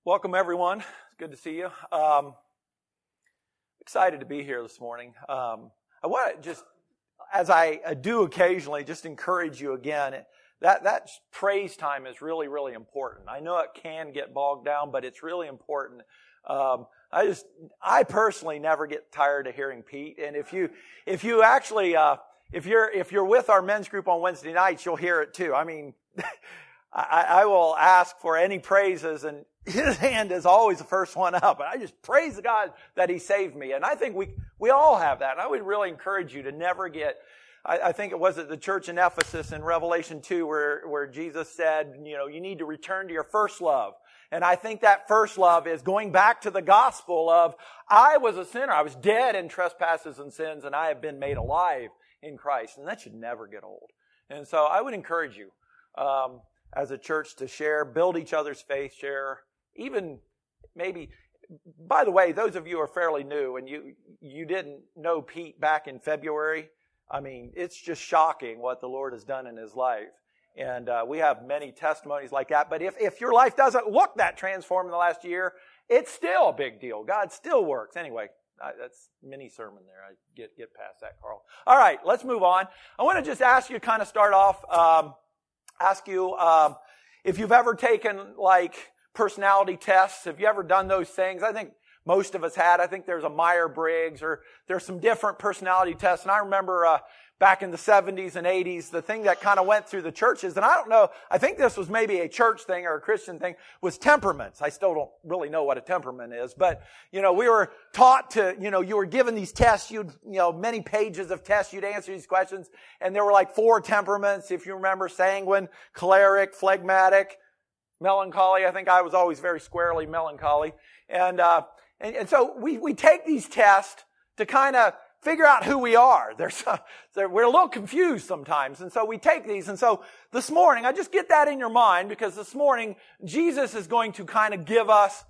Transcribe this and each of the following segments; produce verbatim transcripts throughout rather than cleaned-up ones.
Welcome, everyone. It's good to see you. Um, excited to be here this morning. Um, I want to just, as I do occasionally, just encourage you again. That that praise time is really, really important. I know it can get bogged down, but it's really important. Um, I just, I personally never get tired of hearing Pete. And if you, if you actually, uh, if you're, if you're with our men's group on Wednesday nights, you'll hear it too. I mean, I, I will ask for any praises, and his hand is always the first one up. And I just praise God that He saved me. And I think we, we all have that. And I would really encourage you to never get, I, I think it was at the church in Ephesus in Revelation two where, where Jesus said, you know, you need to return to your first love. And I think that first love is going back to the gospel of, I was a sinner. I was dead in trespasses and sins, and I have been made alive in Christ. And that should never get old. And so I would encourage you, um, as a church to share, build each other's faith, share, even maybe, by the way, those of you who are fairly new and you, you didn't know Pete back in February, I mean, it's just shocking what the Lord has done in his life. And uh, we have many testimonies like that. But if, if your life doesn't look that transformed in the last year, it's still a big deal. God still works. Anyway, I, that's mini sermon there. I get, get past that, Carl. All right, let's move on. I want to just ask you to kind of start off, um, ask you um, if you've ever taken like personality tests. Have you ever done those things? I think most of us had. I think there's a Myers-Briggs, or there's some different personality tests. And I remember uh, back in the seventies and eighties, the thing that kind of went through the churches, and I don't know, I think this was maybe a church thing or a Christian thing, was temperaments. I still don't really know what a temperament is, but, you know, we were taught to, you know, you were given these tests, you'd, you know, many pages of tests, you'd answer these questions, and there were like four temperaments, if you remember: sanguine, choleric, phlegmatic, melancholy. I think I was always very squarely melancholy. And, uh, and, and so we, we take these tests to kind of figure out who we are. There's a, there, we're a little confused sometimes. And so we take these. And so this morning, I just get that in your mind, because this morning, Jesus is going to kind of give us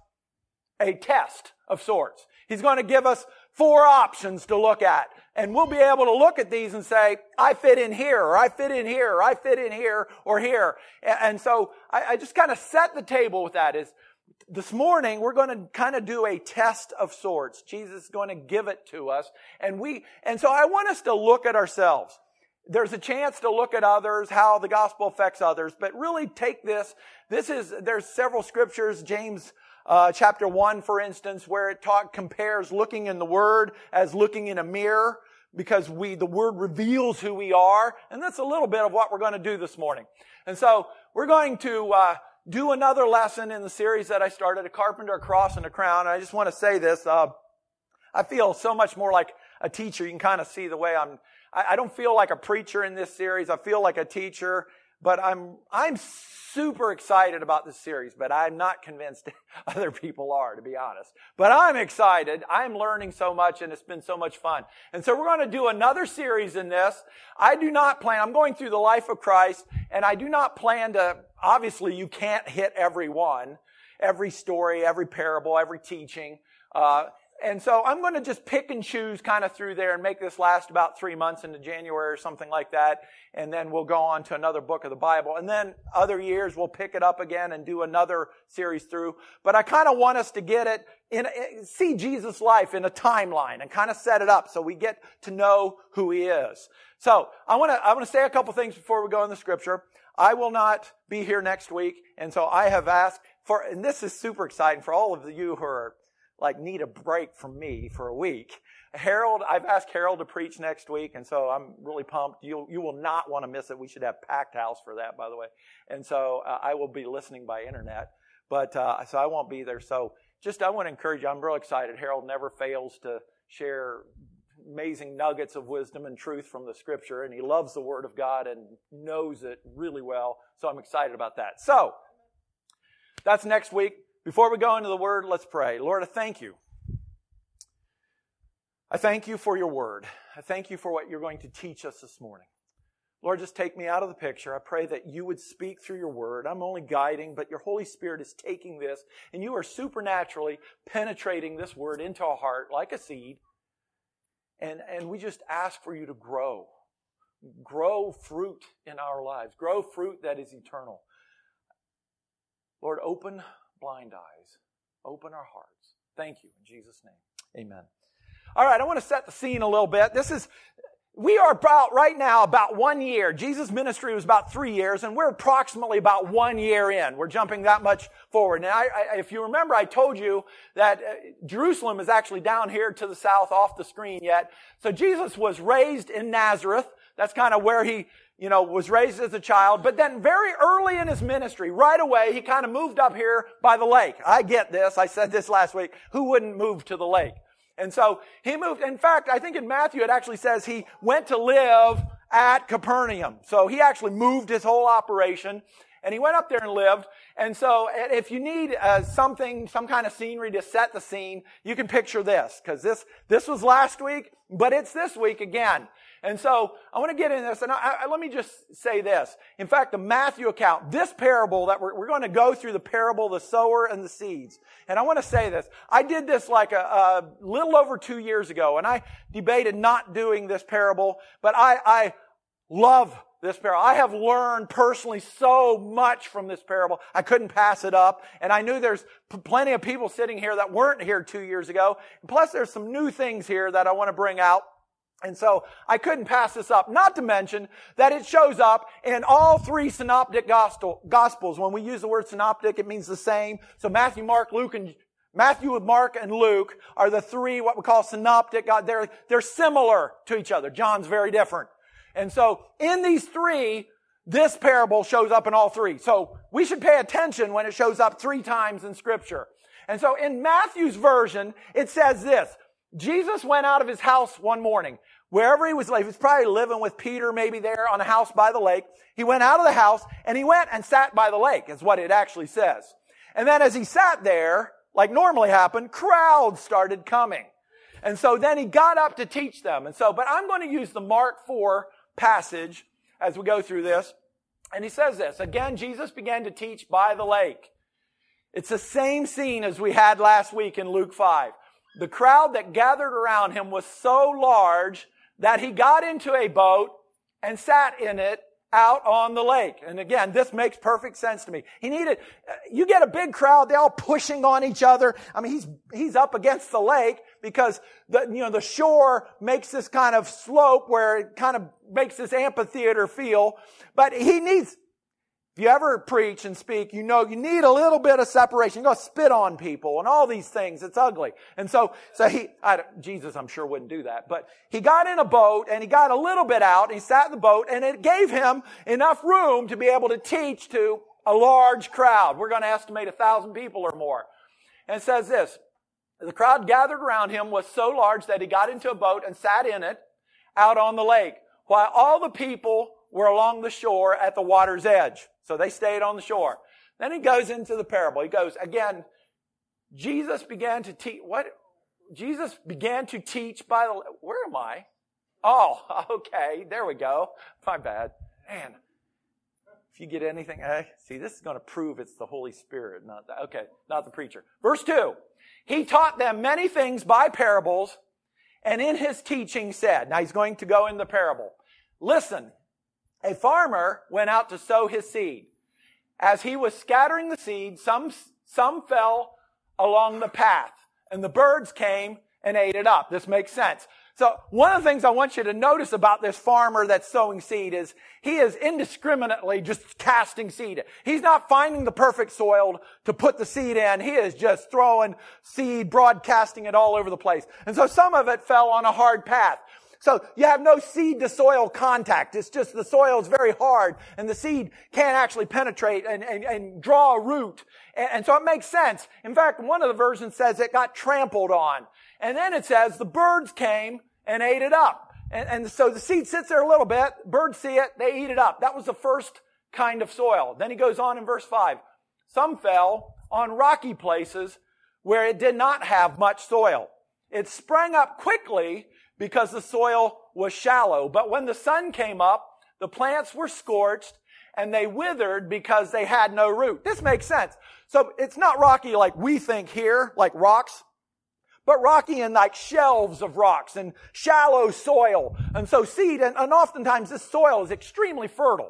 a test of sorts. He's going to give us four options to look at. And we'll be able to look at these and say, I fit in here, or I fit in here, or I fit in here, or here. And so I, I just kind of set the table with that. Is this morning, we're going to kind of do a test of sorts. Jesus is going to give it to us. And we, and so I want us to look at ourselves. There's a chance to look at others, how the gospel affects others, but really take this. This is, there's several scriptures, James Uh, chapter one, for instance, where it talk, compares looking in the Word as looking in a mirror, because we, the Word reveals who we are. And that's a little bit of what we're going to do this morning. And so we're going to uh, do another lesson in the series that I started, A Carpenter, a Cross, and a Crown. And I just want to say this. Uh, I feel so much more like a teacher. You can kind of see the way I'm, I, I don't feel like a preacher in this series. I feel like a teacher. But I'm, I'm super excited about this series, but I'm not convinced other people are, to be honest. But I'm excited. I'm learning so much, and it's been so much fun. And so we're going to do another series in this. I do not plan, I'm going through the life of Christ, and I do not plan to, obviously you can't hit every one, every story, every parable, every teaching. Uh, And so I'm going to just pick and choose kind of through there and make this last about three months into January or something like that. And then we'll go on to another book of the Bible. And then other years we'll pick it up again and do another series through. But I kind of want us to get it in, see Jesus' life in a timeline and kind of set it up so we get to know who He is. So I want to, I want to say a couple things before we go in the scripture. I will not be here next week. And so I have asked for, and this is super exciting for all of you who are like need a break from me for a week. Harold, I've asked Harold to preach next week, and so I'm really pumped. You you will not want to miss it. We should have packed house for that, by the way. And so uh, I will be listening by internet, but uh, so I won't be there. So just I want to encourage you. I'm real excited. Harold never fails to share amazing nuggets of wisdom and truth from the Scripture, and he loves the Word of God and knows it really well. So I'm excited about that. So that's next week. Before we go into the Word, let's pray. Lord, I thank you. I thank you for your Word. I thank you for what you're going to teach us this morning. Lord, just take me out of the picture. I pray that you would speak through your Word. I'm only guiding, but your Holy Spirit is taking this, and you are supernaturally penetrating this Word into our heart like a seed. And, and we just ask for you to grow. Grow fruit in our lives. Grow fruit that is eternal. Lord, open blind eyes. Open our hearts. Thank you in Jesus' name. Amen. All right, I want to set the scene a little bit. This is, we are about, right now, about one year. Jesus' ministry was about three years, and we're approximately about one year in. We're jumping that much forward. Now, I, I, if you remember, I told you that uh, Jerusalem is actually down here to the south, off the screen yet. So Jesus was raised in Nazareth. That's kind of where he, you know, was raised as a child. But then very early in his ministry, right away, he kind of moved up here by the lake. I get this. I said this last week. Who wouldn't move to the lake? And so he moved. In fact, I think in Matthew it actually says he went to live at Capernaum. So he actually moved his whole operation and he went up there and lived. And so if you need uh, something, some kind of scenery to set the scene, you can picture this, because this, this was last week, but it's this week again. And so I want to get into this, and I, I, let me just say this. In fact, the Matthew account, this parable that we're, we're going to go through the parable, the sower and the seeds. And I want to say this. I did this like a, a little over two years ago, and I debated not doing this parable, but I, I love this parable. I have learned personally so much from this parable. I couldn't pass it up, and I knew there's p- plenty of people sitting here that weren't here two years ago. And plus, there's some new things here that I want to bring out. And so I couldn't pass this up, not to mention that it shows up in all three synoptic gospel, gospels. When we use the word synoptic, it means the same. So Matthew, Mark, Luke, and Matthew, Mark, and Luke are the three what we call synoptic. They're, they're similar to each other. John's very different. And so in these three, this parable shows up in all three. So we should pay attention when it shows up three times in Scripture. And so in Matthew's version, it says this. Jesus went out of his house one morning. Wherever he was, he was probably living with Peter, maybe there on a house by the lake. He went out of the house and he went and sat by the lake, is what it actually says. And then as he sat there, like normally happened, crowds started coming. And so then he got up to teach them. And so, but I'm going to use the Mark four passage as we go through this. And he says this, again, Jesus began to teach by the lake. It's the same scene as we had last week in Luke five. The crowd that gathered around him was so large that he got into a boat and sat in it out on the lake. And again, this makes perfect sense to me. He needed, you get a big crowd, they're all pushing on each other. I mean, he's, he's up against the lake because the, you know, the shore makes this kind of slope where it kind of makes this amphitheater feel. But he needs, if you ever preach and speak, you know you need a little bit of separation. You go spit on people and all these things. It's ugly. And so, so he, I, Jesus, I'm sure wouldn't do that. But he got in a boat and he got a little bit out and he sat in the boat and it gave him enough room to be able to teach to a large crowd. We're going to estimate a thousand people or more. And it says this, the crowd gathered around him was so large that he got into a boat and sat in it out on the lake while all the people were along the shore at the water's edge. So they stayed on the shore. Then he goes into the parable. He goes, again, Jesus began to teach, what? Jesus began to teach by the, where am I? Oh, okay, there we go. My bad. Man, if you get anything, eh? See, this is going to prove it's the Holy Spirit, not the, okay, not the preacher. Verse two, he taught them many things by parables, and in his teaching said, now he's going to go in the parable. Listen, a farmer went out to sow his seed. As he was scattering the seed, some, some fell along the path, and the birds came and ate it up. This makes sense. So one of the things I want you to notice about this farmer that's sowing seed is he is indiscriminately just casting seed. He's not finding the perfect soil to put the seed in. He is just throwing seed, broadcasting it all over the place. And so some of it fell on a hard path. So you have no seed to soil contact. It's just the soil is very hard and the seed can't actually penetrate and, and, and draw a root. And, and so it makes sense. In fact, one of the versions says it got trampled on. And then it says the birds came and ate it up. And, and so the seed sits there a little bit. Birds see it. They eat it up. That was the first kind of soil. Then he goes on in verse five. Some fell on rocky places where it did not have much soil. It sprang up quickly because the soil was shallow. But when the sun came up, the plants were scorched and they withered because they had no root. This makes sense. So it's not rocky like we think here, like rocks, but rocky in like shelves of rocks and shallow soil. And so seed, and, and oftentimes this soil is extremely fertile.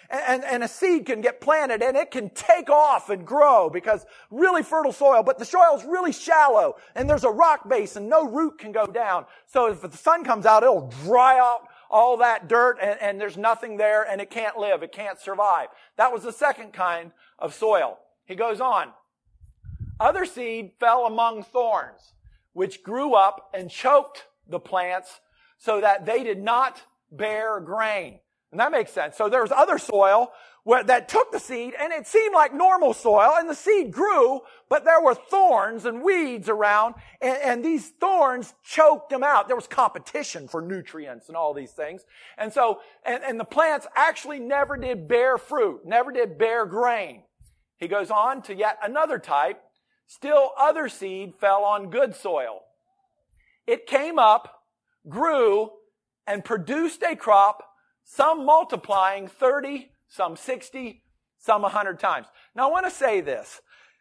And, and a seed can get planted and it can take off and grow because really fertile soil, but the soil is really shallow and there's a rock base and no root can go down. So if the sun comes out, it'll dry out all that dirt and, and there's nothing there and it can't live. It can't survive. That was the second kind of soil. He goes on. Other seed fell among thorns, which grew up and choked the plants so that they did not bear grain. And that makes sense. So there was other soil where, that took the seed and it seemed like normal soil and the seed grew, but there were thorns and weeds around and, and these thorns choked them out. There was competition for nutrients and all these things. And so, and, and the plants actually never did bear fruit, never did bear grain. He goes on to yet another type. Still other seed fell on good soil. It came up, grew, and produced a crop, some multiplying thirty, some sixty, some one hundred times. Now I want to say this.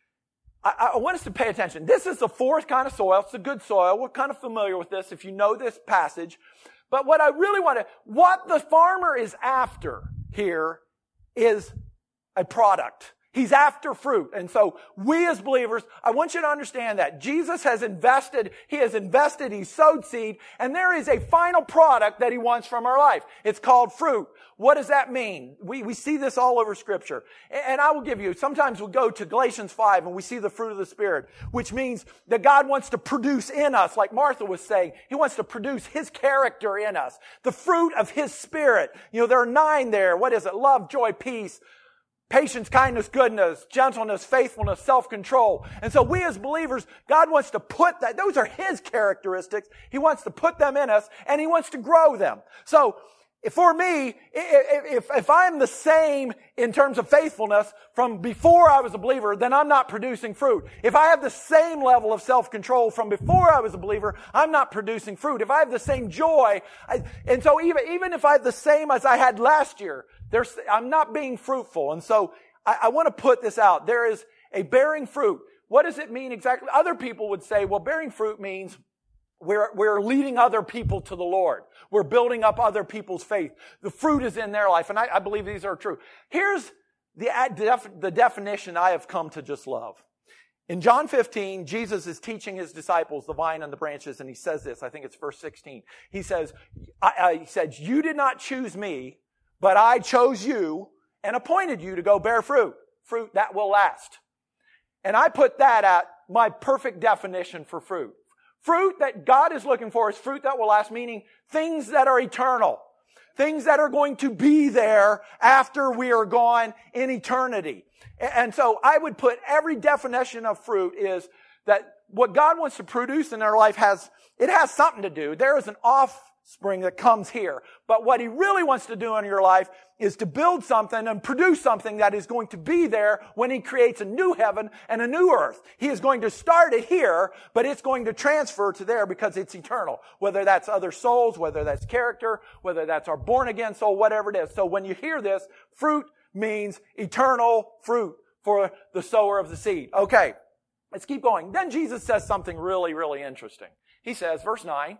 I, I want us to pay attention. This is the fourth kind of soil. It's the good soil. We're kind of familiar with this if you know this passage. But what I really want to, what the farmer is after here is a product. He's after fruit. And so we as believers, I want you to understand that Jesus has invested, He has invested, He sowed seed, and there is a final product that He wants from our life. It's called fruit. What does that mean? We, we see this all over Scripture. And I will give you, sometimes we'll go to Galatians five and we see the fruit of the Spirit, which means that God wants to produce in us, like Martha was saying, He wants to produce His character in us. The fruit of His Spirit. You know, there are nine there. What is it? Love, joy, peace, patience, kindness, goodness, gentleness, faithfulness, self-control. And so we as believers, God wants to put that, those are His characteristics. He wants to put them in us and He wants to grow them. So for me, if, if I'm the same in terms of faithfulness from before I was a believer, then I'm not producing fruit. If I have the same level of self-control from before I was a believer, I'm not producing fruit. If I have the same joy, I, and so even, even if I have the same as I had last year, There's, I'm not being fruitful. And so I, I want to put this out. There is a bearing fruit. What does it mean exactly? Other people would say, well, bearing fruit means we're, we're leading other people to the Lord. We're building up other people's faith. The fruit is in their life. And I, I believe these are true. Here's the, the definition I have come to just love. In John fifteen, Jesus is teaching His disciples the vine and the branches, and He says this. I think it's verse sixteen. He says, I, I, he said, you did not choose me, but I chose you and appointed you to go bear fruit, fruit that will last. And I put that at my perfect definition for fruit. Fruit that God is looking for is fruit that will last, meaning things that are eternal, things that are going to be there after we are gone in eternity. And so I would put every definition of fruit is that what God wants to produce in our life has, it has something to do. There is an off spring that comes here. But what He really wants to do in your life is to build something and produce something that is going to be there when He creates a new heaven and a new earth. He is going to start it here, but it's going to transfer to there because it's eternal. Whether that's other souls, whether that's character, whether that's our born again soul, whatever it is. So when you hear this, fruit means eternal fruit for the sower of the seed. Okay, let's keep going. Then Jesus says something really, really interesting. He says, verse nine,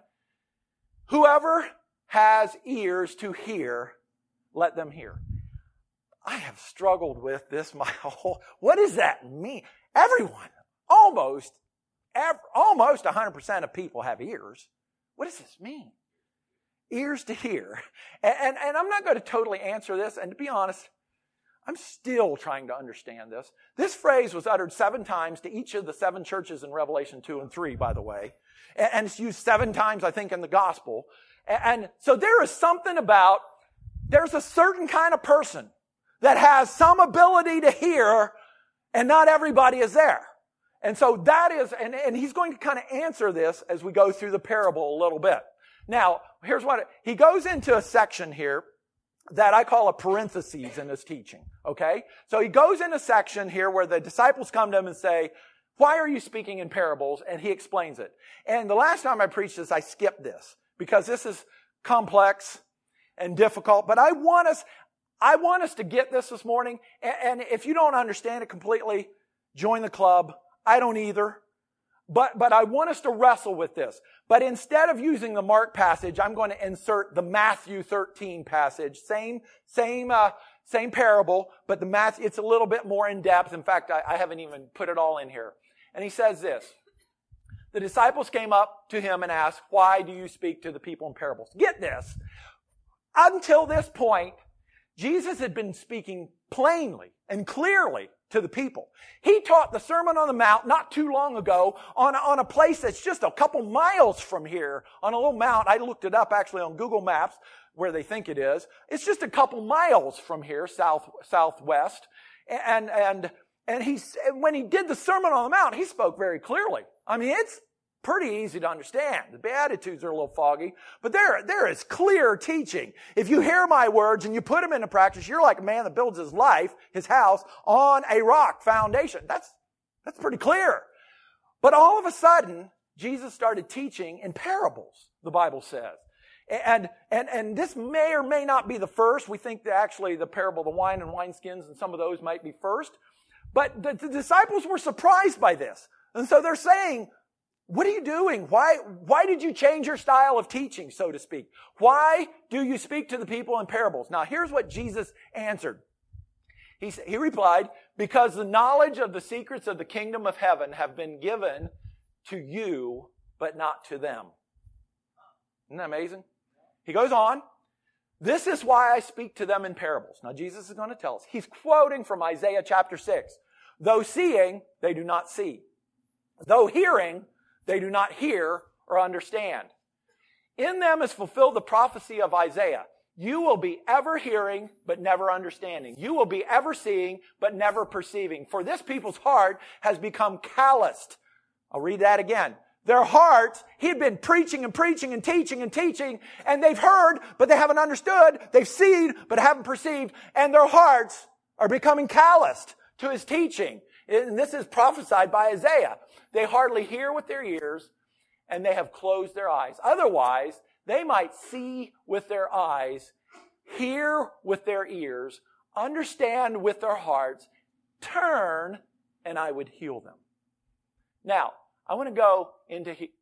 whoever has ears to hear, let them hear. I have struggled with this my whole, what does that mean? Everyone, almost, every, almost one hundred percent of people have ears. What does this mean? Ears to hear. And, and, and I'm not going to totally answer this, and to be honest, I'm still trying to understand this. This phrase was uttered seven times to each of the seven churches in Revelation two and three, by the way. And it's used seven times, I think, in the gospel. And so there is something about, there's a certain kind of person that has some ability to hear, and not everybody is there. And so that is, and, and he's going to kind of answer this as we go through the parable a little bit. Now, here's what, it, he goes into a section here that I call a parenthesis in his teaching, okay? So he goes in a section here where the disciples come to him and say, why are you speaking in parables? And he explains it. And the last time I preached this, I skipped this because this is complex and difficult. But I want us, I want us to get this this morning. And if you don't understand it completely, join the club. I don't either. But, but I want us to wrestle with this. But instead of using the Mark passage, I'm going to insert the Matthew thirteen passage. Same, same, uh, same parable, but the math, it's a little bit more in depth. In fact, I, I haven't even put it all in here. And he says this. The disciples came up to him and asked, why do you speak to the people in parables? Get this. Until this point, Jesus had been speaking plainly and clearly to the people. He taught the Sermon on the Mount not too long ago on, on a place that's just a couple miles from here, on a little mount. I looked it up actually on Google Maps where they think it is. It's just a couple miles from here, south southwest. And and and he when he did the Sermon on the Mount, he spoke very clearly. I mean, it's pretty easy to understand. The Beatitudes are a little foggy, but there, there is clear teaching. If you hear my words and you put them into practice, you're like a man that builds his life, his house, on a rock foundation. That's, that's pretty clear. But all of a sudden, Jesus started teaching in parables, the Bible says. And, and, and this may or may not be the first. We think that actually the parable of the wine and wineskins and some of those might be first. But the, the disciples were surprised by this. And so they're saying, what are you doing? Why, why did you change your style of teaching, so to speak? Why do you speak to the people in parables? Now, here's what Jesus answered. He, he replied, because the knowledge of the secrets of the kingdom of heaven have been given to you, but not to them. Isn't that amazing? He goes on, this is why I speak to them in parables. Now, Jesus is going to tell us. He's quoting from Isaiah chapter six. Though seeing, they do not see. Though hearing, they do not hear or understand. In them is fulfilled the prophecy of Isaiah. You will be ever hearing, but never understanding. You will be ever seeing, but never perceiving. For this people's heart has become calloused. I'll read that again. Their hearts, he had been preaching and preaching and teaching and teaching, and they've heard, but they haven't understood. They've seen, but haven't perceived. And their hearts are becoming calloused to his teaching. And this is prophesied by Isaiah. They hardly hear with their ears, and they have closed their eyes. Otherwise, they might see with their eyes, hear with their ears, understand with their hearts, turn, and I would heal them. Now, I want to go into... He-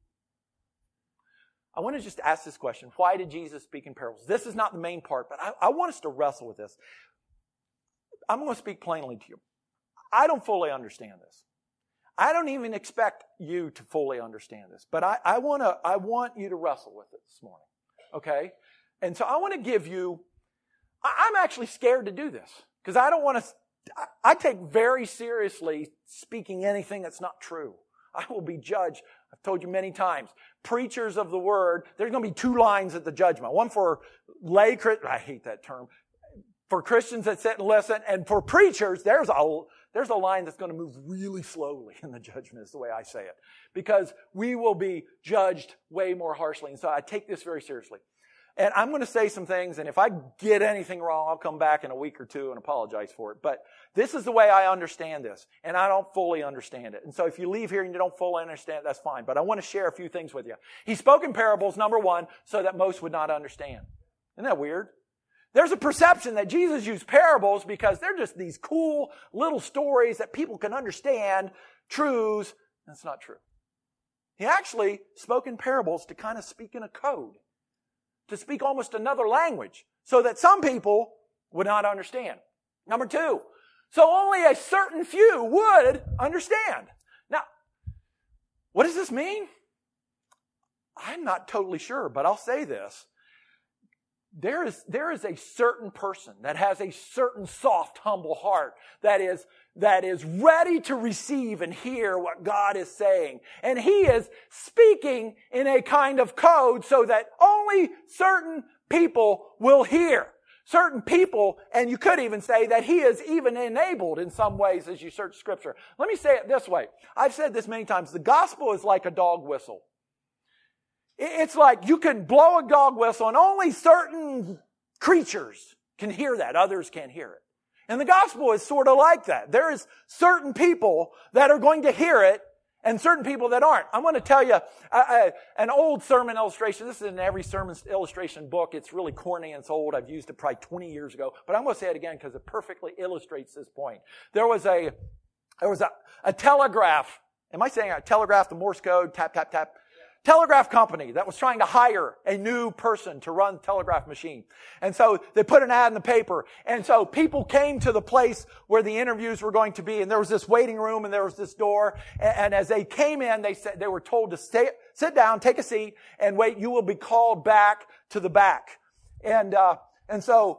I want to just ask this question. Why did Jesus speak in parables? This is not the main part, but I, I want us to wrestle with this. I'm going to speak plainly to you. I don't fully understand this. I don't even expect you to fully understand this, but I, I want to, I want you to wrestle with it this morning. Okay? And so I want to give you, I, I'm actually scared to do this because I don't want to, I, I take very seriously speaking anything that's not true. I will be judged. I've told you many times. Preachers of the word, there's going to be two lines at the judgment. One for lay, I hate that term, for Christians that sit and listen, and for preachers, there's a, There's a line that's going to move really slowly in the judgment is the way I say it. Because we will be judged way more harshly. And so I take this very seriously. And I'm going to say some things, and if I get anything wrong, I'll come back in a week or two and apologize for it. But this is the way I understand this, and I don't fully understand it. And so if you leave here and you don't fully understand it, that's fine. But I want to share a few things with you. He spoke in parables, number one, so that most would not understand. Isn't that weird? There's a perception that Jesus used parables because they're just these cool little stories that people can understand, truths. That's not true. He actually spoke in parables to kind of speak in a code, to speak almost another language, so that some people would not understand. Number two, so only a certain few would understand. Now, what does this mean? I'm not totally sure, but I'll say this. There is, there is a certain person that has a certain soft, humble heart that is, that is ready to receive and hear what God is saying. And he is speaking in a kind of code so that only certain people will hear. Certain people, and you could even say that he is even enabled in some ways as you search Scripture. Let me say it this way. I've said this many times. The gospel is like a dog whistle. It's like you can blow a dog whistle and only certain creatures can hear that. Others can't hear it. And the gospel is sort of like that. There is certain people that are going to hear it and certain people that aren't. I'm going to tell you uh, uh, an old sermon illustration. This is in every sermon illustration book. It's really corny and it's old. I've used it probably twenty years ago. But I'm going to say it again because it perfectly illustrates this point. There was a, there was a, a telegraph. Am I saying a telegraph, the Morse code, tap, tap, tap? telegraph company that was trying to hire a new person to run the telegraph machine. And so they put an ad in the paper. And so people came to the place where the interviews were going to be. And there was this waiting room and there was this door. And, and as they came in, they said, they were told to stay, sit down, take a seat, and wait. You will be called back to the back. And, uh, and so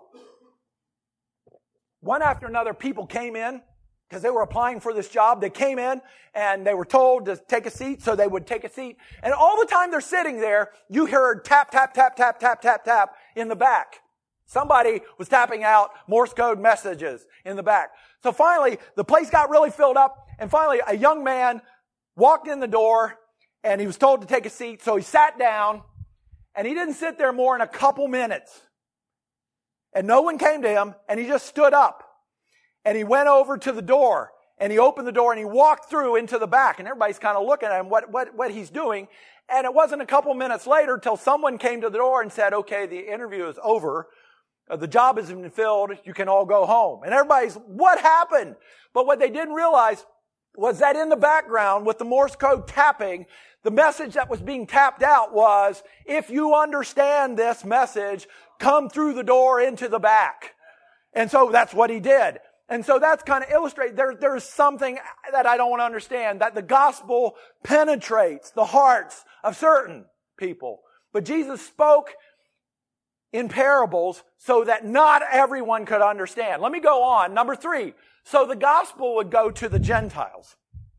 one after another, people came in because they were applying for this job. They came in and they were told to take a seat, so they would take a seat. And all the time they're sitting there, you heard tap, tap, tap, tap, tap, tap, tap in the back. Somebody was tapping out Morse code messages in the back. So finally, the place got really filled up, and finally a young man walked in the door and he was told to take a seat, so he sat down, and he didn't sit there more than a couple minutes. And no one came to him, and he just stood up. And he went over to the door, and he opened the door, and he walked through into the back. And everybody's kind of looking at him, what, what, what he's doing. And it wasn't a couple minutes later till someone came to the door and said, okay, the interview is over. Uh, the job has been filled. You can all go home. And everybody's, what happened? But what they didn't realize was that in the background with the Morse code tapping, the message that was being tapped out was, if you understand this message, come through the door into the back. And so that's what he did. And so that's kind of illustrated. There, there's something that I don't want to understand, that the gospel penetrates the hearts of certain people. But Jesus spoke in parables so that not everyone could understand. Let me go on. Number three. So the gospel would go to the Gentiles.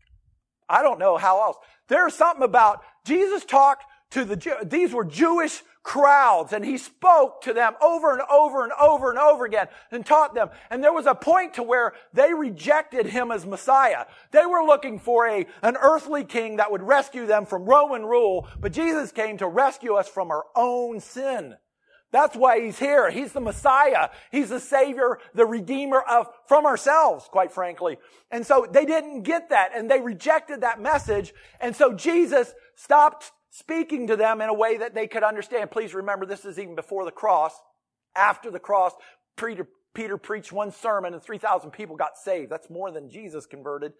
I don't know how else. There's something about Jesus talked to the Jew. These were Jewish crowds, and he spoke to them over and over and over and over again and taught them. And there was a point to where they rejected him as Messiah. They were looking for a an earthly king that would rescue them from Roman rule, but Jesus came to rescue us from our own sin. That's why he's here. He's the Messiah. He's the Savior, the Redeemer of from ourselves, quite frankly. And so they didn't get that, and they rejected that message. And so Jesus stopped speaking to them in a way that they could understand. Please remember, this is even before the cross. After the cross, Peter, Peter preached one sermon and three thousand people got saved. That's more than Jesus converted.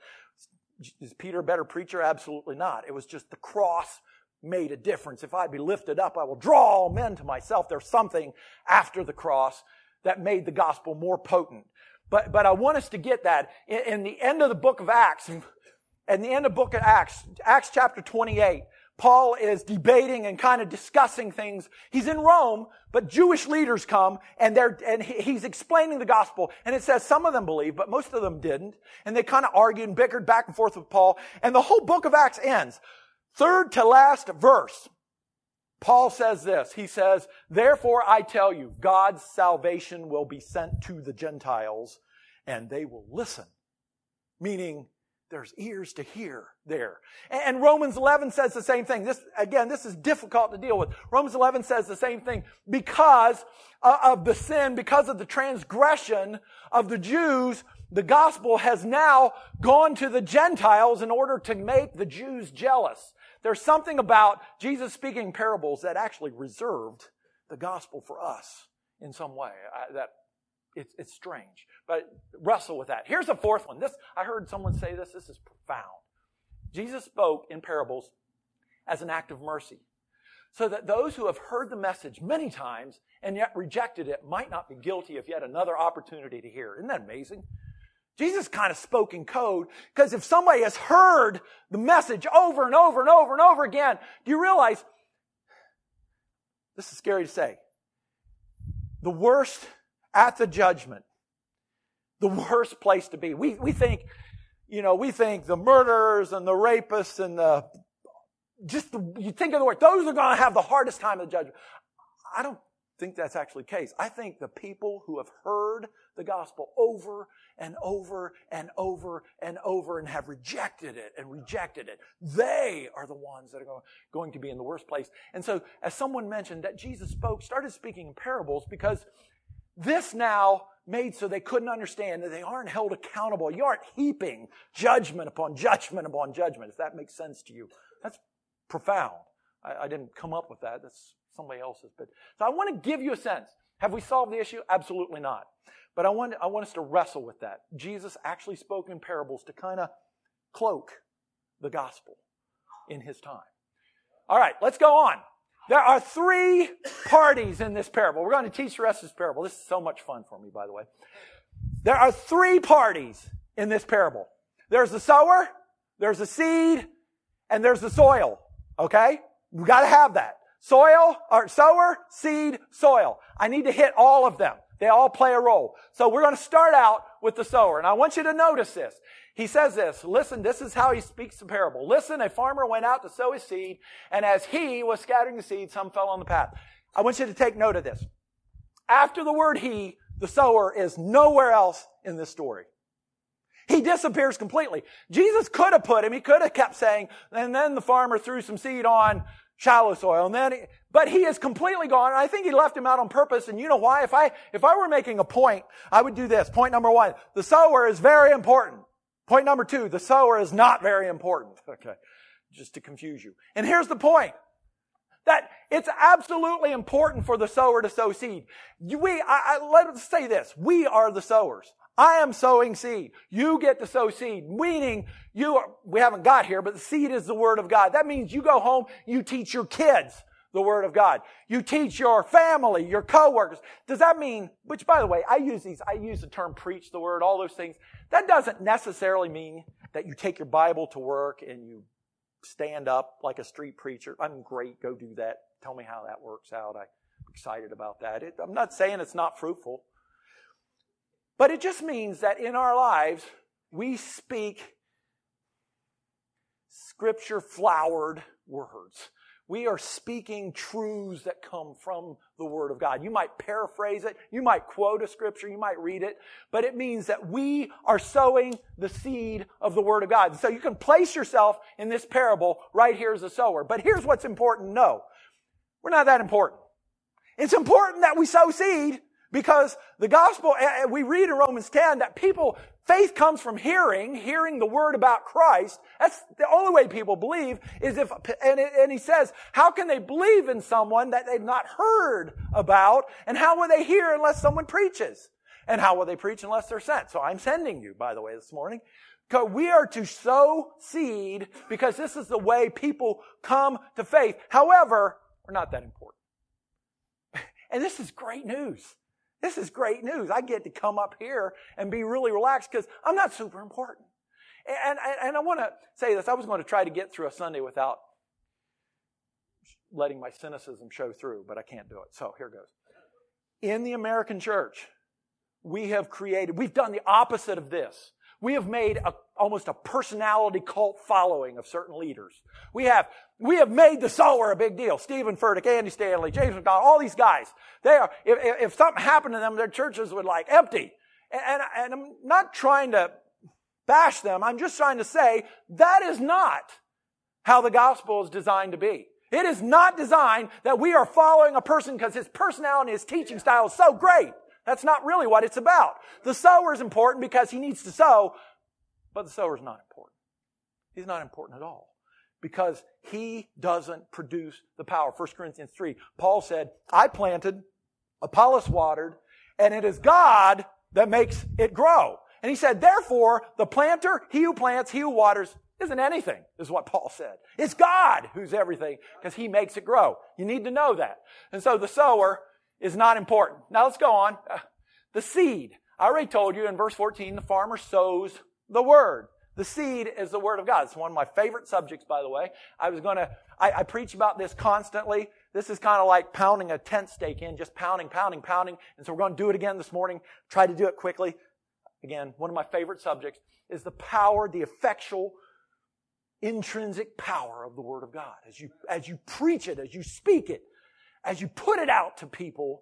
Is Peter a better preacher? Absolutely not. It was just the cross made a difference. If I be lifted up, I will draw all men to myself. There's something after the cross that made the gospel more potent. But, but I want us to get that. In, in the end of the book of Acts, in the end of the book of Acts, Acts chapter twenty-eight, Paul is debating and kind of discussing things. He's in Rome, but Jewish leaders come, and they're and he's explaining the gospel. And it says some of them believed, but most of them didn't. And they kind of argued and bickered back and forth with Paul. And the whole book of Acts ends. Third to last verse, Paul says this. He says, therefore I tell you, God's salvation will be sent to the Gentiles, and they will listen. Meaning, there's ears to hear there. And Romans eleven says the same thing. This, again, this is difficult to deal with. Romans eleven says the same thing. Because of the sin, because of the transgression of the Jews, the gospel has now gone to the Gentiles in order to make the Jews jealous. There's something about Jesus speaking parables that actually reserved the gospel for us in some way. I, that it's, it's strange, but wrestle with that. Here's a fourth one. This I heard someone say this. This is profound. Jesus spoke in parables as an act of mercy, so that those who have heard the message many times and yet rejected it might not be guilty of yet another opportunity to hear. Isn't that amazing? Jesus kind of spoke in code, because if somebody has heard the message over and over and over and over again, do you realize, this is scary to say, the worst at the judgment, the worst place to be. We we think, you know, we think the murderers and the rapists and the, just the, you think of the word, those are going to have the hardest time of the judgment. I don't think that's actually the case. I think the people who have heard the gospel over and over and over and over and have rejected it and rejected it, they are the ones that are going to be in the worst place. And so, as someone mentioned, that Jesus spoke, started speaking in parables because this now made so they couldn't understand that they aren't held accountable. You aren't heaping judgment upon judgment upon judgment, if that makes sense to you. That's profound. I, I didn't come up with that. That's somebody else's. But so I want to give you a sense. Have we solved the issue? Absolutely not. But I want, I want us to wrestle with that. Jesus actually spoke in parables to kind of cloak the gospel in his time. All right, let's go on. There are three parties in this parable. We're going to teach the rest of this parable. This is so much fun for me, by the way. There are three parties in this parable. There's the sower, there's the seed, and there's the soil. Okay? We've got to have that. Soil, or sower, seed, soil. I need to hit all of them. They all play a role. So we're going to start out with the sower. And I want you to notice this. He says this, listen, this is how he speaks the parable. Listen, a farmer went out to sow his seed, and as he was scattering the seed, some fell on the path. I want you to take note of this. After the word he, the sower is nowhere else in this story. He disappears completely. Jesus could have put him, he could have kept saying, and then the farmer threw some seed on shallow soil, and then, he, but he is completely gone. And I think he left him out on purpose. And you know why? If I, if I were making a point, I would do this. Point number one, the sower is very important. Point number two, the sower is not very important. Okay. Just to confuse you. And here's the point. That it's absolutely important for the sower to sow seed. We, I, I, let's say this. We are the sowers. I am sowing seed. You get to sow seed, meaning you are, we haven't got here, but the seed is the Word of God. That means you go home, you teach your kids the Word of God. You teach your family, your coworkers. Does that mean, which by the way, I use these, I use the term preach the Word, all those things. That doesn't necessarily mean that you take your Bible to work and you stand up like a street preacher. I'm great, go do that. Tell me how that works out. I'm excited about that. It, I'm not saying it's not fruitful. But it just means that in our lives, we speak Scripture-flowered words. We are speaking truths that come from the Word of God. You might paraphrase it. You might quote a Scripture. You might read it. But it means that we are sowing the seed of the Word of God. So you can place yourself in this parable right here as a sower. But here's what's important to know. We're not that important. It's important that we sow seed because the gospel, we read in Romans ten that people, faith comes from hearing, hearing the word about Christ. That's the only way people believe is if, and, it, and he says, how can they believe in someone that they've not heard about? And how will they hear unless someone preaches? And how will they preach unless they're sent? So I'm sending you, by the way, this morning. Because we are to sow seed because this is the way people come to faith. However, we're not that important. And this is great news. This is great news. I get to come up here and be really relaxed because I'm not super important. And, and, and I want to say this. I was going to try to get through a Sunday without letting my cynicism show through, but I can't do it. So here goes. In the American church, we have created, we've done the opposite of this. We have made a, almost a personality cult following of certain leaders. We have, we have made the sower a big deal. Stephen Furtick, Andy Stanley, James McDonald, all these guys. They are, if, if something happened to them, their churches would like empty. And, and, and I'm not trying to bash them. I'm just trying to say that is not how the gospel is designed to be. It is not designed that we are following a person because his personality, his teaching style is so great. That's not really what it's about. The sower is important because he needs to sow, but the sower is not important. He's not important at all because he doesn't produce the power. First Corinthians three, Paul said, I planted, Apollos watered, and it is God that makes it grow. And he said, therefore, the planter, he who plants, he who waters, isn't anything, is what Paul said. It's God who's everything because he makes it grow. You need to know that. And so the sower is not important. Now let's go on. Uh, the seed. I already told you in verse fourteen, the farmer sows the word. The seed is the word of God. It's one of my favorite subjects, by the way. I was going to, I, I preach about this constantly. This is kind of like pounding a tent stake in, just pounding, pounding, pounding. And so we're going to do it again this morning. Try to do it quickly. Again, one of my favorite subjects is the power, the effectual, intrinsic power of the word of God. As you, as you preach it, as you speak it, as you put it out to people,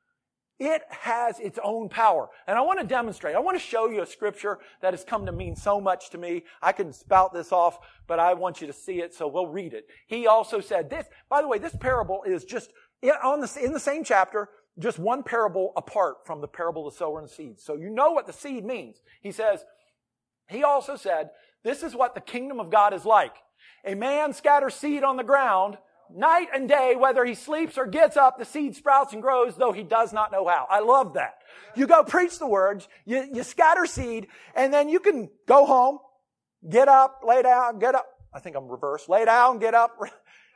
it has its own power. And I want to demonstrate. I want to show you a scripture that has come to mean so much to me. I can spout this off, but I want you to see it, so we'll read it. He also said this. By the way, this parable is just on the, in the same chapter, just one parable apart from the parable of the sower and the seed. So you know what the seed means. He says, he also said, this is what the kingdom of God is like. A man scatters seed on the ground. Night and day, whether he sleeps or gets up, the seed sprouts and grows, though he does not know how. I love that. You go preach the words, you, you scatter seed, and then you can go home, get up, lay down, get up. I think I'm reversed. Lay down, get up,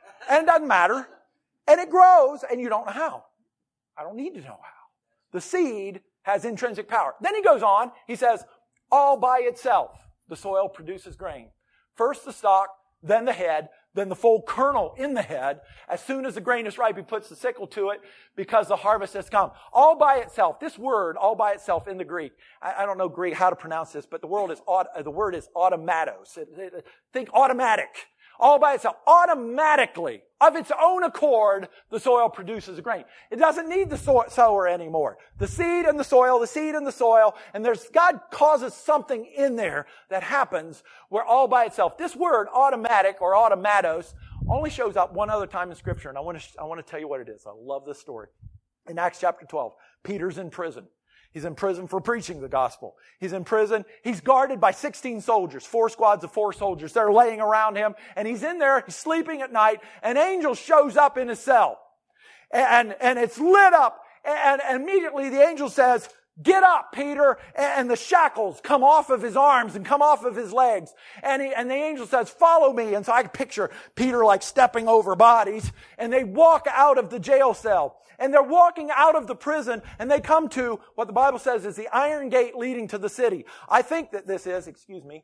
And it doesn't matter. And it grows, and you don't know how. I don't need to know how. The seed has intrinsic power. Then he goes on, he says, all by itself, the soil produces grain. First the stalk, then the head, then the full kernel in the head. As soon as the grain is ripe, he puts the sickle to it because the harvest has come. All by itself. This word, all by itself in the Greek. I, I don't know Greek, how to pronounce this, but the word is, the word is automatos. It, it, think automatic. All by itself. Automatically, of its own accord, the soil produces a grain. It doesn't need the so- sower anymore. The seed and the soil, the seed and the soil, and there's, God causes something in there that happens where all by itself. This word, automatic or automatos, only shows up one other time in Scripture, and I want to, I want to tell you what it is. I love this story. In Acts chapter twelve, Peter's in prison. He's in prison for preaching the gospel. He's in prison. He's guarded by sixteen soldiers, four squads of four soldiers. They're laying around him, and he's in there, he's sleeping at night. An angel shows up in his cell, and, and it's lit up, and, and immediately the angel says, get up, Peter, and the shackles come off of his arms and come off of his legs. And, he, and the angel says, follow me. And so I can picture Peter like stepping over bodies, and they walk out of the jail cell. And they're walking out of the prison, and they come to what the Bible says is the iron gate leading to the city. I think that this is, excuse me,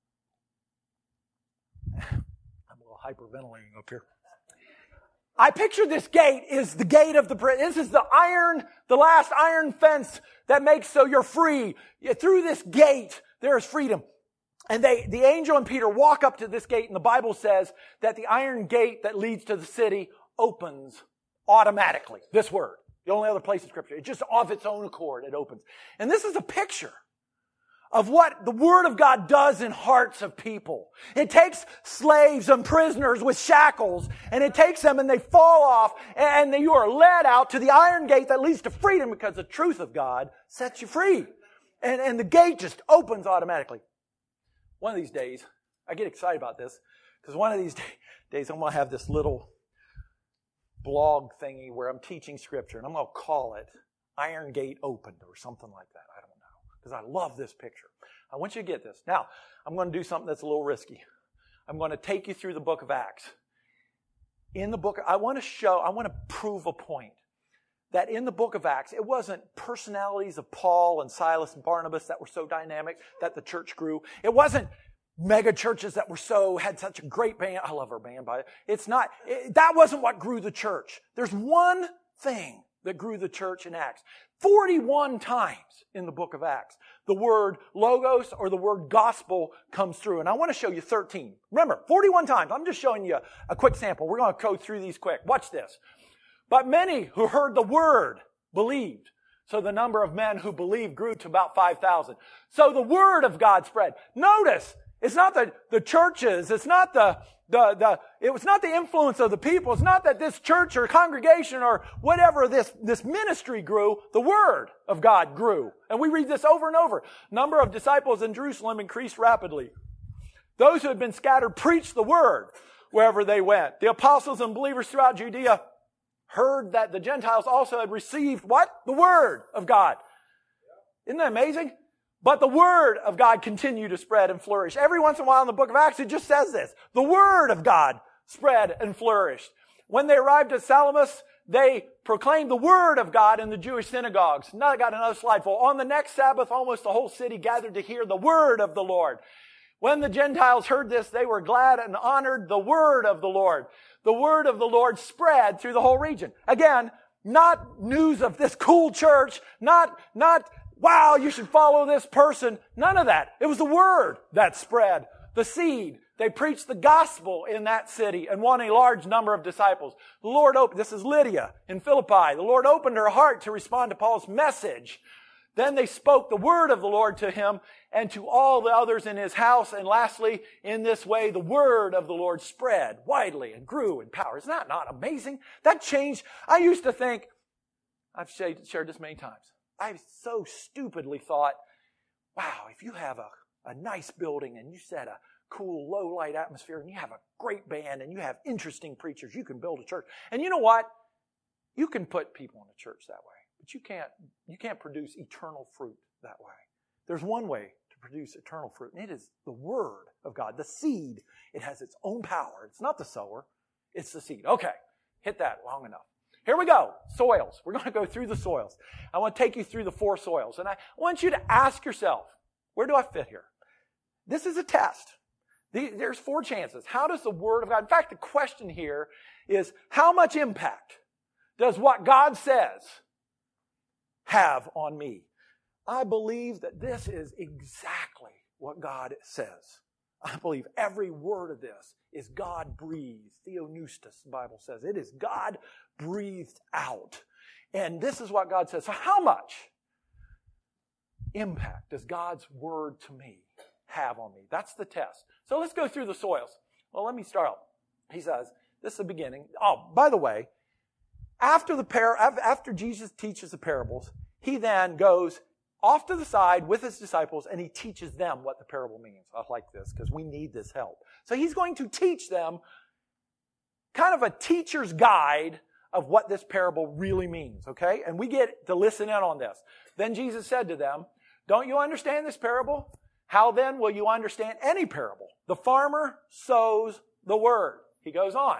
I'm a little hyperventilating up here. I picture this gate is the gate of the prison. This is the iron, the last iron fence that makes so you're free. Through this gate, there is freedom. And they, the angel and Peter walk up to this gate, and the Bible says that the iron gate that leads to the city opens automatically. This word. The only other place in Scripture. It just of its own accord, it opens. And this is a picture of what the Word of God does in hearts of people. It takes slaves and prisoners with shackles, and it takes them and they fall off, and you are led out to the iron gate that leads to freedom because the truth of God sets you free. And, and the gate just opens automatically. One of these days, I get excited about this, because one of these day, days I'm going to have this little blog thingy where I'm teaching Scripture, and I'm going to call it Iron Gate Opened or something like that. I don't know, because I love this picture. I want you to get this. Now, I'm going to do something that's a little risky. I'm going to take you through the book of Acts. In the book, I want to show, I want to prove a point that in the book of Acts, it wasn't personalities of Paul and Silas and Barnabas that were so dynamic that the church grew. It wasn't mega churches that were so, had such a great band. I love our band, by it. It's not, it, that wasn't what grew the church. There's one thing that grew the church in Acts. forty-one times in the book of Acts, the word logos or the word gospel comes through. And I want to show you thirteen. Remember, forty-one times. I'm just showing you a quick sample. We're going to go through these quick. Watch this. But many who heard the word believed. So the number of men who believed grew to about five thousand. So the word of God spread. Notice, it's not the, the churches, it's not the, the, the, it was not the influence of the people, it's not that this church or congregation or whatever this, this ministry grew, the word of God grew. And we read this over and over. Number of disciples in Jerusalem increased rapidly. Those who had been scattered preached the word wherever they went. The apostles and believers throughout Judea heard that the Gentiles also had received what? The word of God. Isn't that amazing? But the word of God continued to spread and flourish. Every once in a while in the book of Acts, it just says this. The word of God spread and flourished. When they arrived at Salamis, they proclaimed the word of God in the Jewish synagogues. Now I got another slide full. On the next Sabbath, almost the whole city gathered to hear the word of the Lord. When the Gentiles heard this, they were glad and honored the word of the Lord. The word of the Lord spread through the whole region. Again, not news of this cool church, not, not, wow, you should follow this person. None of that. It was the word that spread. The seed. They preached the gospel in that city and won a large number of disciples. The Lord opened, this is Lydia in Philippi. The Lord opened her heart to respond to Paul's message. Then they spoke the word of the Lord to him and to all the others in his house. And lastly, in this way, the word of the Lord spread widely and grew in power. Isn't that not amazing? That changed. I used to think, I've shared this many times. I so stupidly thought, wow, if you have a, a nice building and you set a cool low light atmosphere and you have a great band and you have interesting preachers, you can build a church. And you know what? You can put people in a church that way. But you can't, you can't produce eternal fruit that way. There's one way to produce eternal fruit, and it is the word of God, the seed. It has its own power. It's not the sower. It's the seed. Okay, hit that long enough. Here we go. Soils. We're going to go through the soils. I want to take you through the four soils. And I want you to ask yourself, where do I fit here? This is a test. There's four chances. How does the Word of God, in fact, the question here is, how much impact does what God says have on me? I believe that this is exactly what God says. I believe every word of this is God-breathed. Theopneustos, the Bible says. It is God-breathed out. And this is what God says. So how much impact does God's Word to me have on me? That's the test. So let's go through the soils. Well, let me start out. He says, this is the beginning. Oh, by the way, after the par- after Jesus teaches the parables, he then goes off to the side with his disciples and he teaches them what the parable means. I like this because we need this help. So he's going to teach them kind of a teacher's guide of what this parable really means, okay? And we get to listen in on this. Then Jesus said to them, don't you understand this parable? How then will you understand any parable? The farmer sows the word. He goes on.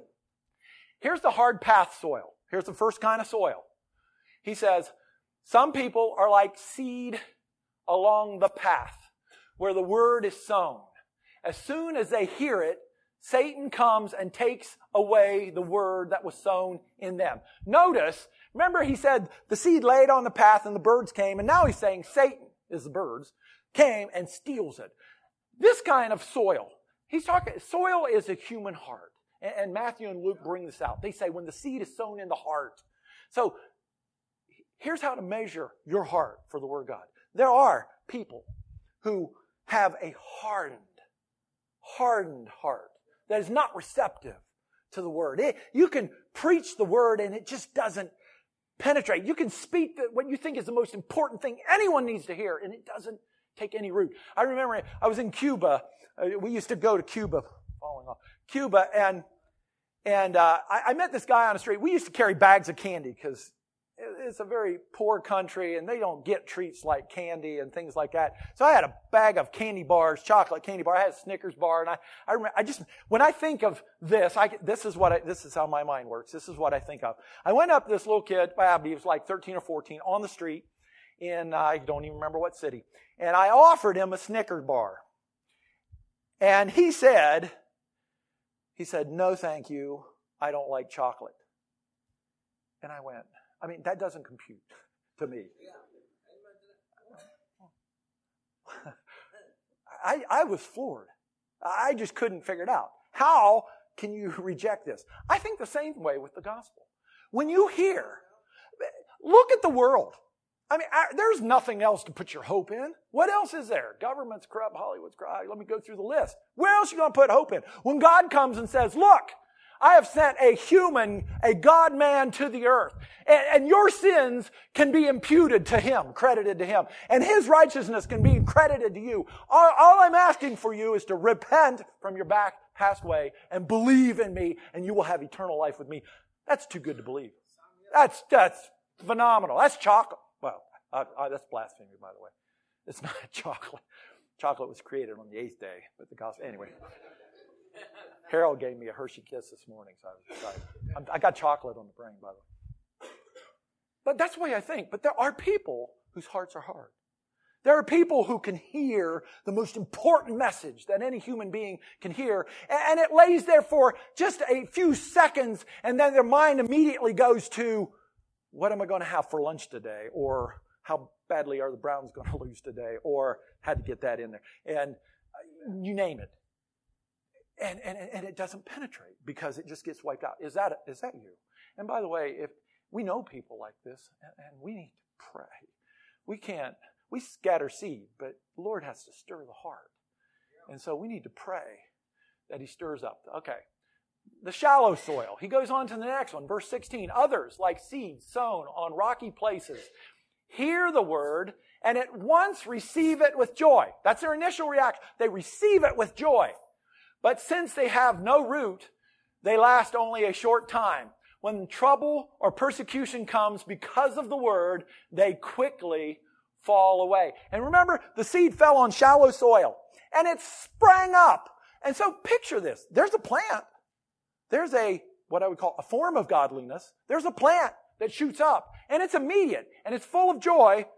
Here's the hard path soil. Here's the first kind of soil. He says, some people are like seed along the path where the word is sown. As soon as they hear it, Satan comes and takes away the word that was sown in them. Notice, remember he said the seed laid on the path and the birds came, and now he's saying Satan is the birds, came and steals it. This kind of soil, he's talking, soil is a human heart. And Matthew and Luke bring this out. They say when the seed is sown in the heart. So here's how to measure your heart for the Word of God. There are people who have a hardened, hardened heart that is not receptive to the Word. It, you can preach the Word and it just doesn't penetrate. You can speak the, what you think is the most important thing anyone needs to hear and it doesn't take any root. I remember I was in Cuba. Uh, we used to go to Cuba, falling off, Cuba, and and uh, I, I met this guy on the street. We used to carry bags of candy because it's a very poor country and they don't get treats like candy and things like that. So I had a bag of candy bars, chocolate candy bar. I had a Snickers bar, and I, I remember, I just, when I think of this, I, this is what I, this is how my mind works. This is what I think of. I went up to this little kid, well, he was like thirteen or fourteen, on the street in, uh, I don't even remember what city. And I offered him a Snickers bar. And he said, he said, no, thank you. I don't like chocolate. And I went, I mean, that doesn't compute to me. I, I was floored. I just couldn't figure it out. How can you reject this? I think the same way with the gospel. When you hear, look at the world. I mean, I, there's nothing else to put your hope in. What else is there? Government's corrupt, Hollywood's corrupt. Let me go through the list. Where else are you going to put hope in? When God comes and says, look, I have sent a human, a God-man to the earth. And, and your sins can be imputed to him, credited to him. And his righteousness can be credited to you. All, all I'm asking for you is to repent from your back past way and believe in me, and you will have eternal life with me. That's too good to believe. That's, that's phenomenal. That's chocolate. Well, I, I, that's blasphemy, by the way. It's not chocolate. Chocolate was created on the eighth day, but the gospel, anyway. Harold gave me a Hershey Kiss this morning, so I was excited. I'm, I got chocolate on the brain, by the way. But that's the way I think. But there are people whose hearts are hard. There are people who can hear the most important message that any human being can hear, and it lays there for just a few seconds, and then their mind immediately goes to, what am I going to have for lunch today? Or how badly are the Browns going to lose today? Or had to get that in there. And you name it. And, and, and it doesn't penetrate because it just gets wiped out. Is that, is that you? And by the way, if we know people like this, and, and we need to pray. We can't, we scatter seed, but the Lord has to stir the heart. And so we need to pray that he stirs up. Okay. The shallow soil. He goes on to the next one, verse sixteen. Others, like seeds sown on rocky places, hear the word and at once receive it with joy. That's their initial reaction. They receive it with joy. But since they have no root, they last only a short time. When trouble or persecution comes because of the word, they quickly fall away. And remember, the seed fell on shallow soil and it sprang up. And so picture this. There's a plant. there's a, what I would call a form of godliness. There's a plant that shoots up, and it's immediate, and it's full of joy.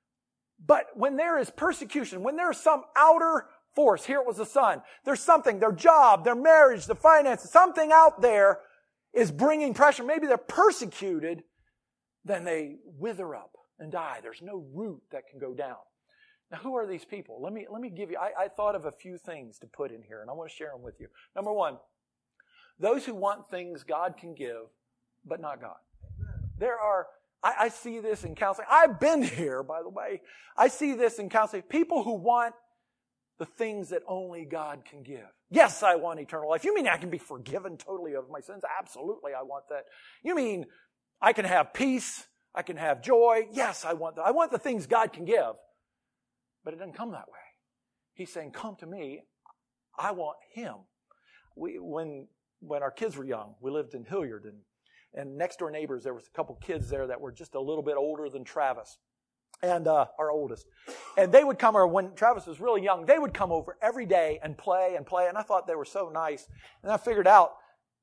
But when there is persecution, when there is some outer force, here it was the sun, there's something, their job, their marriage, the finances, something out there is bringing pressure. Maybe they're persecuted, then they wither up and die. There's no root that can go down. Now, who are these people? Let me, let me give you, I, I thought of a few things to put in here, and I want to share them with you. Number one, those who want things God can give, but not God. There are, I, I see this in counseling. I've been here, by the way. I see this in counseling. People who want the things that only God can give. Yes, I want eternal life. You mean I can be forgiven totally of my sins? Absolutely, I want that. You mean I can have peace? I can have joy? Yes, I want that. I want the things God can give. But it doesn't come that way. He's saying, come to me. I want Him. We, when, when our kids were young, we lived in Hilliard, and, and next door neighbors, there was a couple kids there that were just a little bit older than Travis, and uh, our oldest. And they would come, or when Travis was really young, they would come over every day and play and play, and I thought they were so nice. And I figured out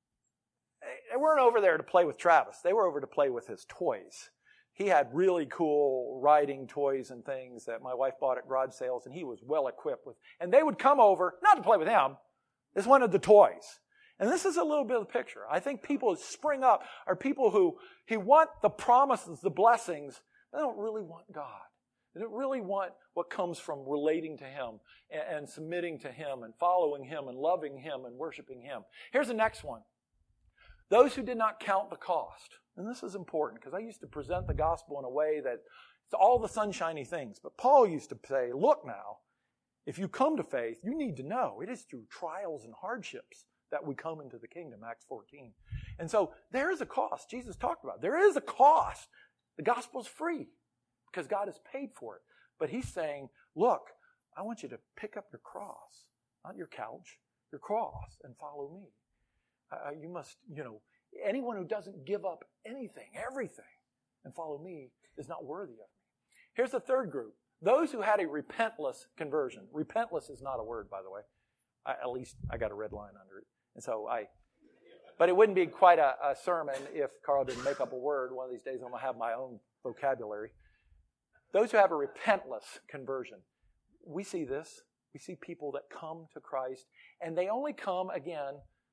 they weren't over there to play with Travis. They were over to play with his toys. He had really cool riding toys and things that my wife bought at garage sales, and he was well equipped with. And they would come over, not to play with him, they just wanted the toys. And this is a little bit of the picture. I think people who spring up are people who, who want the promises, the blessings. They don't really want God. They don't really want what comes from relating to Him and, and submitting to Him and following Him and loving Him and worshiping Him. Here's the next one. Those who did not count the cost. And this is important because I used to present the gospel in a way that it's all the sunshiny things. But Paul used to say, look now, if you come to faith, you need to know it is through trials and hardships that we come into the kingdom, Acts fourteen. And so there is a cost. Jesus talked about it. There is a cost. The gospel is free because God has paid for it. But He's saying, look, I want you to pick up your cross, not your couch, your cross, and follow me. Uh, you must, you know, anyone who doesn't give up anything, everything, and follow me is not worthy of me. Here's the third group. Those who had a repentless conversion. Repentless is not a word, by the way. I, at least I got a red line under it. And so I, but it wouldn't be quite a, a sermon if Carl didn't make up a word. One of these days I'm going to have my own vocabulary. Those who have a repentless conversion. We see this. We see people that come to Christ, and they only come, again,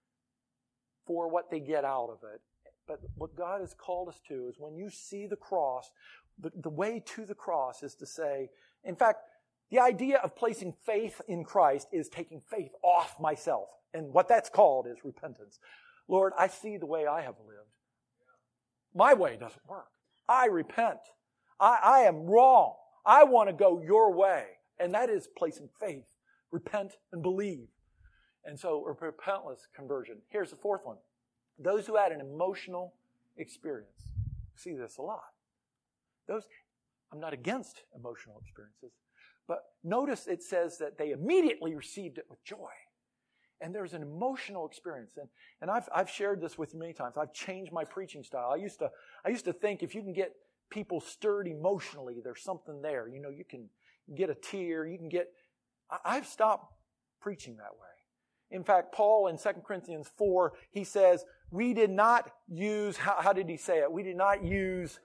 for what they get out of it. But what God has called us to is when you see the cross, the, the way to the cross is to say, in fact, the idea of placing faith in Christ is taking faith off myself. And what that's called is repentance. Lord, I see the way I have lived. My way doesn't work. I repent. I, I am wrong. I want to go your way. And that is placing faith. Repent and believe. And so, a repentless conversion. Here's the fourth one. Those who had an emotional experience. See this a lot. Those, I'm not against emotional experiences, but notice it says that they immediately received it with joy. And there's an emotional experience. And, and I've, I've shared this with you many times. I've changed my preaching style. I used to, I used to think if you can get people stirred emotionally, there's something there. You know, you can get a tear. You can get... I, I've stopped preaching that way. In fact, Paul in Second Corinthians four, he says, we did not use, how, how did he say it? We did not use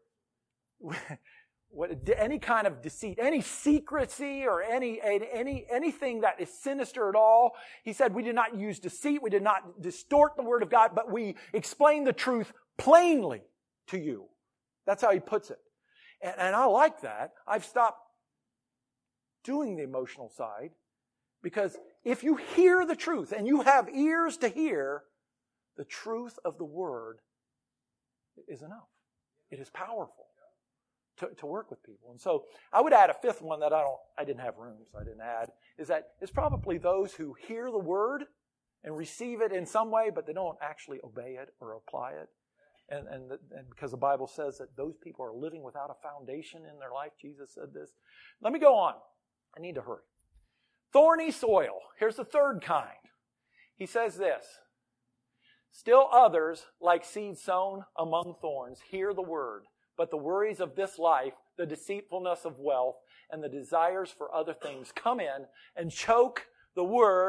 what, any kind of deceit, any secrecy or any, any, anything that is sinister at all. He said we did not use deceit, we did not distort the Word of God, but we explained the truth plainly to you. That's how he puts it. And, and I like that. I've stopped doing the emotional side. Because if you hear the truth and you have ears to hear, the truth of the Word is enough. It is powerful to, to work with people. And so I would add a fifth one that I don't, I didn't have room, so I didn't add, is that it's probably those who hear the Word and receive it in some way, but they don't actually obey it or apply it. And, and, and because the Bible says that those people are living without a foundation in their life. Jesus said this. Let me go on. I need to hurry. Thorny soil. Here's the third kind. He says this. Still others, like seed sown among thorns, hear the word, but the worries of this life, the deceitfulness of wealth, and the desires for other things come in and choke the word,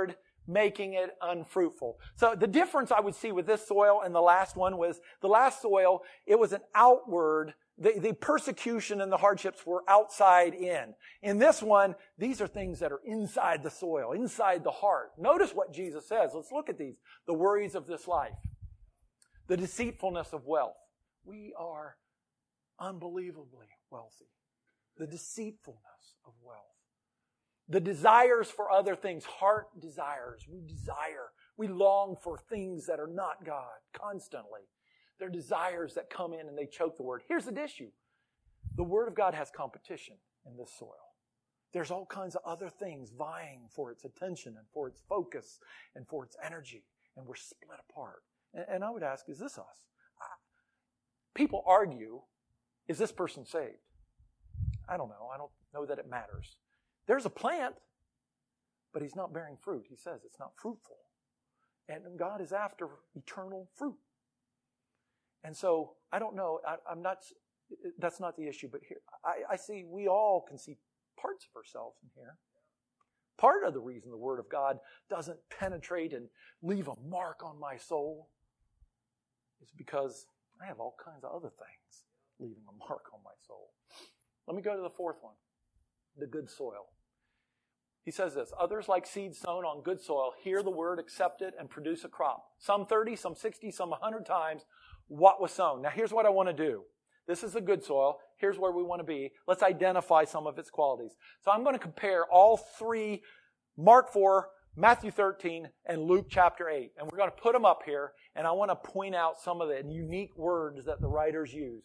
making it unfruitful. So the difference I would see with this soil and the last one was the last soil, it was an outward, the, the persecution and the hardships were outside in. In this one, these are things that are inside the soil, inside the heart. Notice what Jesus says. Let's look at these. The worries of this life. The deceitfulness of wealth. We are unbelievably wealthy. The deceitfulness of wealth. The desires for other things, heart desires. We desire, we long for things that are not God constantly. They're desires that come in and they choke the word. Here's the issue. The word of God has competition in this soil. There's all kinds of other things vying for its attention and for its focus and for its energy. And we're split apart. And, and I would ask, is this us? People argue, is this person saved? I don't know. I don't know that it matters. There's a plant, but he's not bearing fruit. He says it's not fruitful. And God is after eternal fruit. And so, I don't know. I, I'm not, that's not the issue. But here, I, I see, we all can see parts of ourselves in here. Part of the reason the Word of God doesn't penetrate and leave a mark on my soul is because I have all kinds of other things leaving a mark on my soul. Let me go to the fourth one. The good soil. He says this, others like seed sown on good soil, hear the word, accept it, and produce a crop. Some thirty, some sixty, some one hundred times what was sown. Now here's what I want to do. This is the good soil. Here's where we want to be. Let's identify some of its qualities. So I'm going to compare all three, Mark four, Matthew thirteen, and Luke chapter eight. And we're going to put them up here, and I want to point out some of the unique words that the writers use.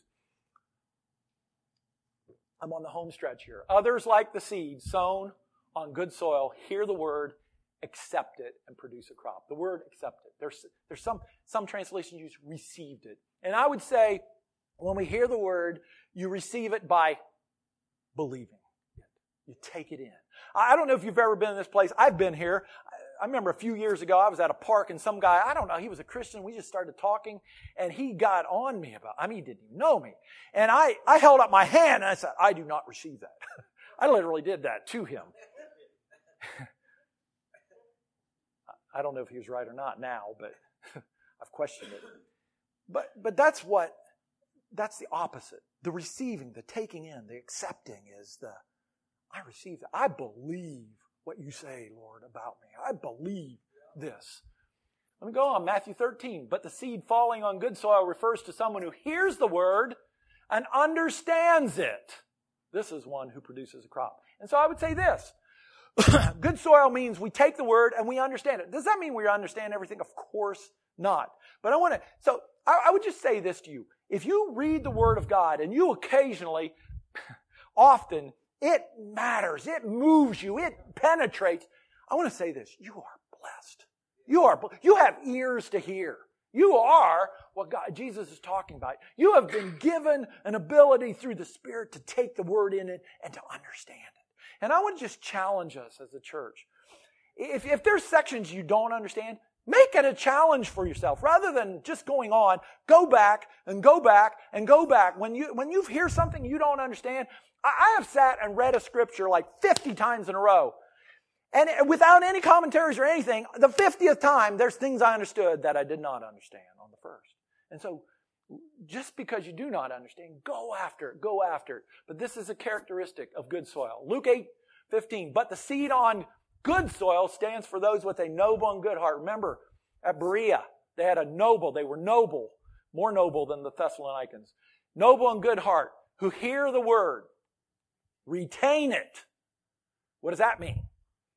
I'm on the home stretch here. Others like the seed sown on good soil, hear the word, accept it, and produce a crop. The word accept it. There's, there's some, some translations use received it. And I would say when we hear the word, you receive it by believing it. You take it in. I don't know if you've ever been in this place. I've been here. I remember a few years ago, I was at a park and some guy, I don't know, he was a Christian. We just started talking and he got on me about, I mean, he didn't even know me. And I, I held up my hand and I said, I do not receive that. I literally did that to him. I don't know if he was right or not now, but I've questioned it. But, but that's what, that's the opposite. The receiving, the taking in, the accepting is the, I receive that. I believe what you say, Lord, about me. I believe this. Let me go on, Matthew thirteen. But the seed falling on good soil refers to someone who hears the word and understands it. This is one who produces a crop. And so I would say this. Good soil means we take the word and we understand it. Does that mean we understand everything? Of course not. But I want to, so I, I would just say this to you. If you read the word of God and you occasionally, often, it matters. It moves you. It penetrates. I want to say this. You are blessed. You are, you have ears to hear. You are what God, Jesus is talking about. You have been given an ability through the Spirit to take the word in it and to understand it. And I want to just challenge us as a church. If, if there's sections you don't understand, make it a challenge for yourself. Rather than just going on, go back and go back and go back. When you, when you hear something you don't understand, I have sat and read a scripture like fifty times in a row. And without any commentaries or anything, the fiftieth time, there's things I understood that I did not understand on the first. And so, just because you do not understand, go after it, go after it. But this is a characteristic of good soil. Luke eight fifteen, but the seed on good soil stands for those with a noble and good heart. Remember, at Berea, they had a noble, they were noble, more noble than the Thessalonians. Noble and good heart, who hear the word, retain it. What does that mean?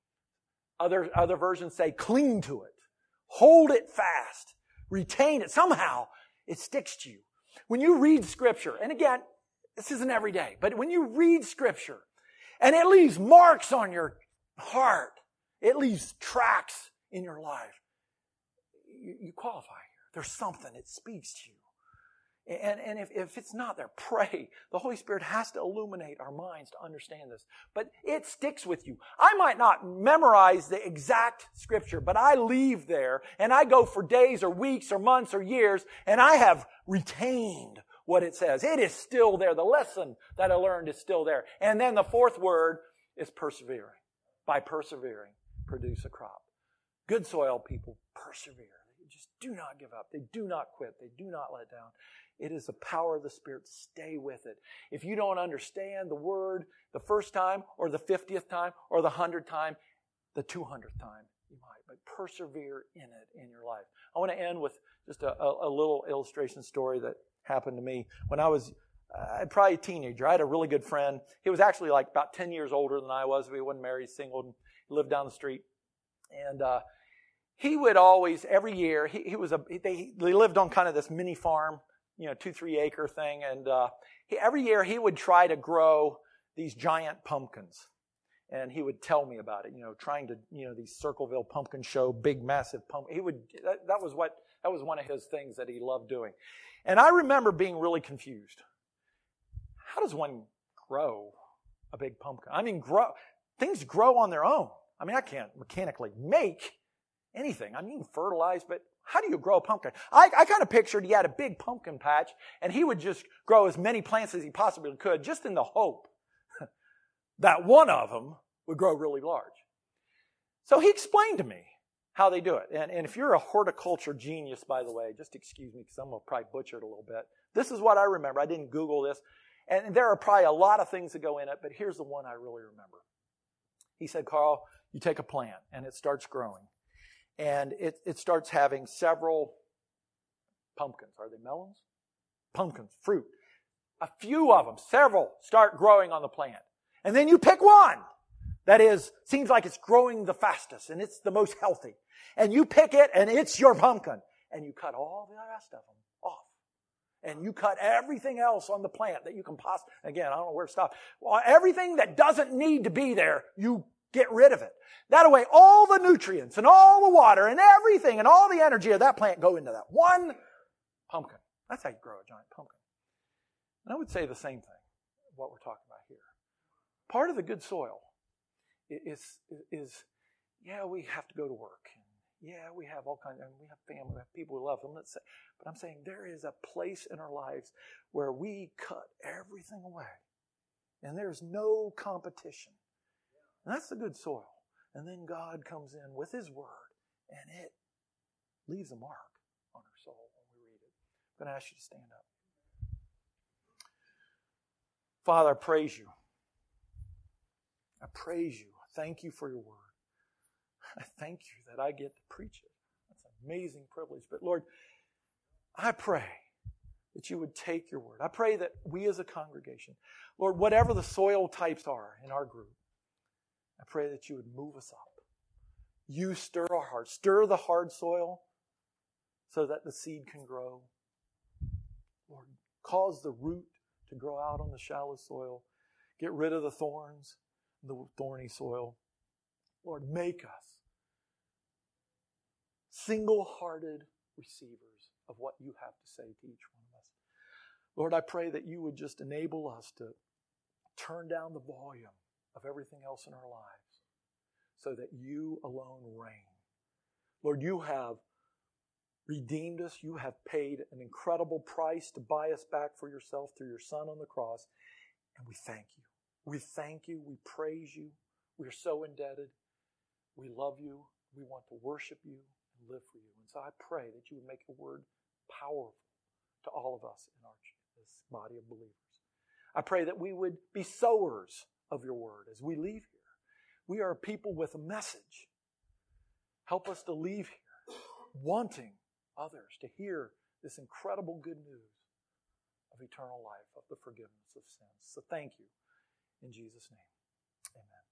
Other, other versions say cling to it. Hold it fast. Retain it. Somehow it sticks to you. When you read Scripture, and again, this isn't every day, but when you read Scripture and it leaves marks on your heart, it leaves tracks in your life, you, you qualify here. There's something. It speaks to you. And, and if, if it's not there, pray. The Holy Spirit has to illuminate our minds to understand this. But it sticks with you. I might not memorize the exact scripture, but I leave there and I go for days or weeks or months or years and I have retained what it says. It is still there. The lesson that I learned is still there. And then the fourth word is persevering. By persevering, produce a crop. Good soil people persevere. They just do not give up. They do not quit. They do not let down. It is the power of the Spirit. Stay with it. If you don't understand the Word the first time or the fiftieth time or the hundredth time, the two hundredth time, you might. But persevere in it in your life. I want to end with just a, a, a little illustration story that happened to me when I was uh, probably a teenager. I had a really good friend. He was actually like about ten years older than I was. We wasn't married, single, he lived down the street. And uh, he would always, every year, he, he was a they, they lived on kind of this mini farm, you know, two, three acre thing. And uh, he, every year he would try to grow these giant pumpkins. And he would tell me about it, you know, trying to, you know, these Circleville pumpkin show, big, massive pumpkin. He would, that, that was what, that was one of his things that he loved doing. And I remember being really confused. How does one grow a big pumpkin? I mean, grow, things grow on their own. I mean, I can't mechanically make anything. I mean, fertilize, but how do you grow a pumpkin? I, I kind of pictured he had a big pumpkin patch, and he would just grow as many plants as he possibly could, just in the hope that one of them would grow really large. So he explained to me how they do it. And, and if you're a horticulture genius, by the way, just excuse me because I'm going to probably butcher it a little bit. This is what I remember. I didn't Google this. And there are probably a lot of things that go in it, but here's the one I really remember. He said, Carl, you take a plant and it starts growing. And it, it starts having several pumpkins. Are they melons? Pumpkins, fruit. A few of them, several, start growing on the plant. And then you pick one that is, seems like it's growing the fastest and it's the most healthy. And you pick it and it's your pumpkin. And you cut all the rest of them off. And you cut everything else on the plant that you can possibly, again, I don't know where to stop. Well, everything that doesn't need to be there, you get rid of it. That way, all the nutrients and all the water and everything and all the energy of that plant go into that one pumpkin. That's how you grow a giant pumpkin. And I would say the same thing, what we're talking about here. Part of the good soil is, is, yeah, we have to go to work. Yeah, we have all kinds of, we have family, we have people who love them. Let's say, but I'm saying there is a place in our lives where we cut everything away. And there's no competition. And that's the good soil. And then God comes in with His Word, and it leaves a mark on our soul when we read it. I'm going to ask you to stand up. Father, I praise you. I praise you. Thank you for your Word. I thank you that I get to preach it. That's an amazing privilege. But Lord, I pray that you would take your Word. I pray that we as a congregation, Lord, whatever the soil types are in our group, I pray that you would move us up. You stir our hearts. Stir the hard soil so that the seed can grow. Lord, cause the root to grow out on the shallow soil. Get rid of the thorns, the thorny soil. Lord, make us single-hearted receivers of what you have to say to each one of us. Lord, I pray that you would just enable us to turn down the volume of everything else in our lives so that you alone reign. Lord, you have redeemed us. You have paid an incredible price to buy us back for yourself through your Son on the cross. And we thank you. We thank you. We praise you. We are so indebted. We love you. We want to worship you and live for you. And so I pray that you would make your word powerful to all of us in our this body of believers. I pray that we would be sowers of your word as we leave here. We are a people with a message. Help us to leave here wanting others to hear this incredible good news of eternal life, of the forgiveness of sins. So thank you. In Jesus' name, amen.